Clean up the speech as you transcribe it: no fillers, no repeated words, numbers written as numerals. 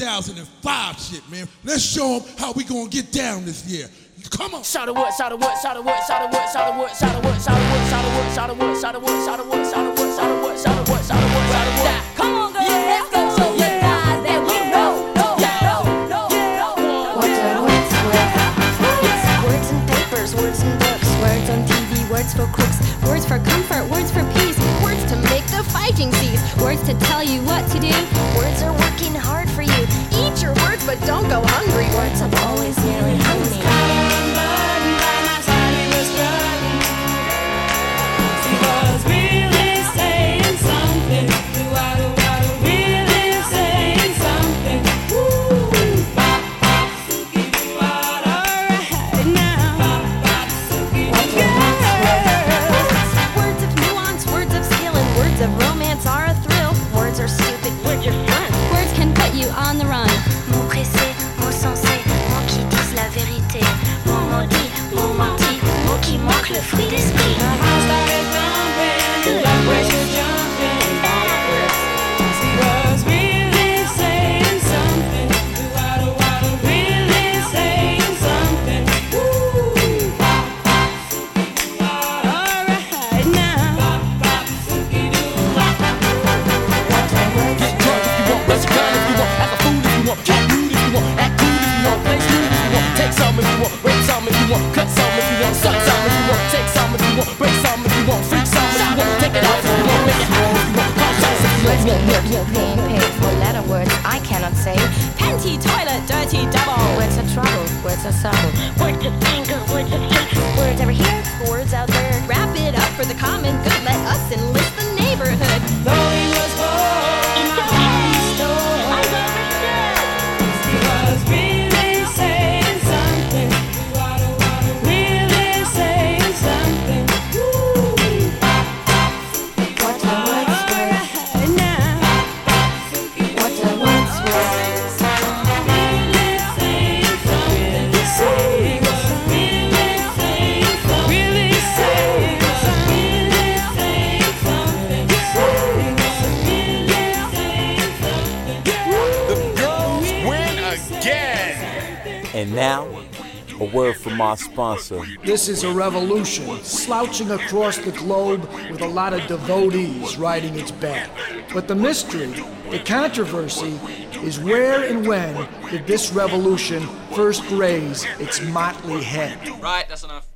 2005 shit, man. Let's show them how we gonna get down this year. Come on. Shout the wood, shout the wood, shout the wood, shout the wood, shout the wood, shout the wood, shout the wood, shout the wood, shout the wood, shout the wood, shout the wood, shout the wood, shout the wood, shout the wood, shout the wood, shout the wood. Come on, girl, let's go show the guys that we know. What are words with? Words in papers, words in books, words on TV, words for crooks, words for comfort, words for peace, words to make the fighting cease, words to tell you what to do. Words are working hard for you. Eat your words, but don't go hungry. Words have always nearly hung me. On the run. Mots pressés, mots sensés, mots qui disent la vérité. Mots maudits, mots mentis, mots qui manquent le fruit d'esprit. Cut some if you want, suck some if you want, take some if you want, break some if you want, freak some if you want, take it out if you want, make it happen if you want, call some if you want. You're being paid for letter words I cannot say. Panty, toilet, dirty, double. Words of trouble, words of sorrow. Words of anger, words of hate. Words over here, words out there. Wrap it up for the common good. Let us enlist the neighborhood. Though he was born in a candy store, I understood. He was really saying something. Really saying something. What are words worth? What are words worth? And now, a word from our sponsor. This is a revolution slouching across the globe with a lot of devotees riding its back. But the mystery, the controversy, is where and when did this revolution first raise its motley head? Right, that's enough.